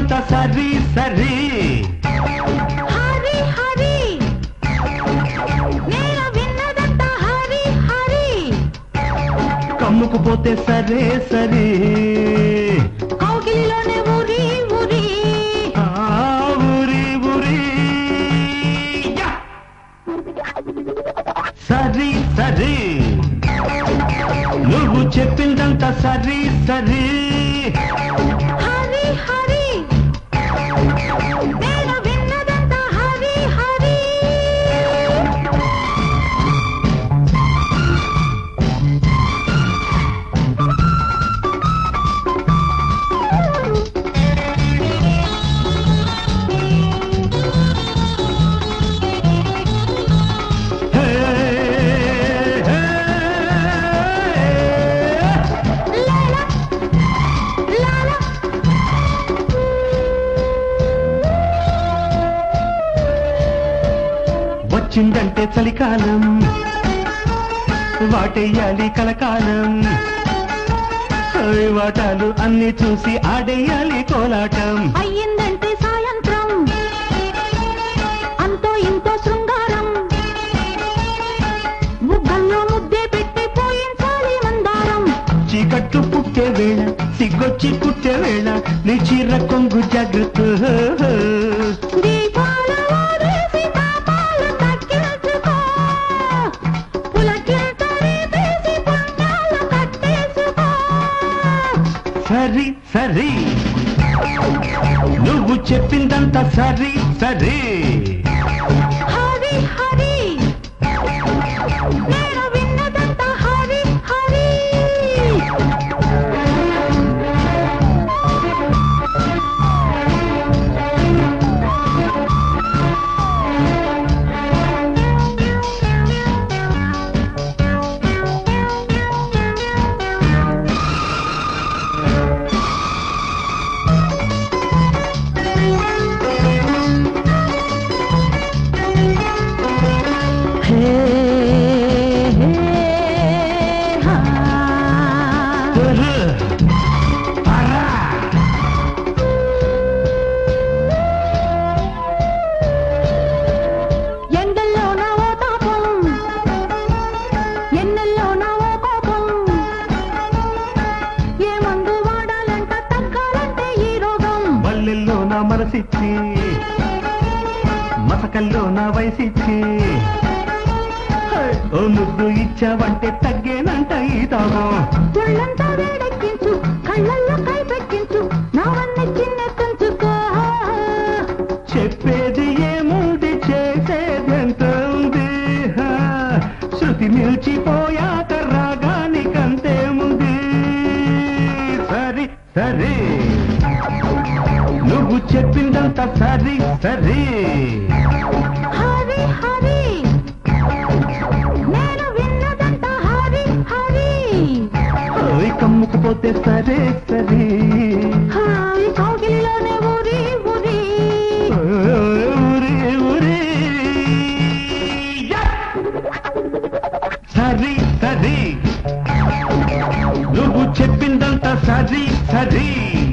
చెప్పిందంతా సరి సరి హరి హరి నేను విన్నదంతా హరి హరి కమ్ముకుపోతే సరే సరే కౌగిలిలోనే ఊరి ఊరి ఊరి ఊరి సరి సరి నువ్వు చెప్పిందంతా సరి సరి హరి హరి నేను విన్నదంతా హరి హరి వచ్చిందంటే చలికాలం వాటేయాలి కలకాలం వాటాలు అన్ని చూసి ఆడేయాలి కోలాటం అయ్యిందంటే సాయంత్రం అంతో ఇంతో శృంగారం ముగ్గల్లో ముద్దే పెట్టి పోయించాలి మందారం చీకట్లు పుట్టే వేళ సిగ్గొచ్చి పుట్టే వేళ నీ చీర కొంగు జాగ్రత్త దీపాల ఊరేసి తాపాలు తగ్గించుకో పులకింతని తీసి పుణ్యాలు కట్టేసుకో సరి సరి నువ్వు చెప్పిందంతా సరి సరి హరి హరి నేను విన్నదంతా హరి హరి ఎండల్లో నా ఓ తాపం ఎన్నెల్లో నా ఓ కోపం ఏ మందు వాడాలంట తగ్గాలంటే ఈ రోగం మల్లెల్లో నా మనసిచ్చి మసకల్లో నా వయసిచ్చి ఓ ముద్దు ఇచ్చావంటే తగ్గేనంట ఈ తాగం ఒళ్ళంతా వేడెక్కించు కళ్ళల్లో కై పెట్టించు నావన్నీ చిన్నెత్తుంచుకో చెప్పేది ఏముంది చేసేదెంత ఉంది శృతి నిలిచిపోయాక రాగానికంతేముంది సరి సరి నువ్వు చెప్పిందంతా సరి సరి హరి హరి నేను విన్నదంతా హరి హరి కమ్ముకుపోతే సరే సరే హాయ్ కౌగిలిలోనే ఊరి ఊరి ఊరి ఊరి సరి సరి నువ్వు చెప్పిందంతా సరి సరి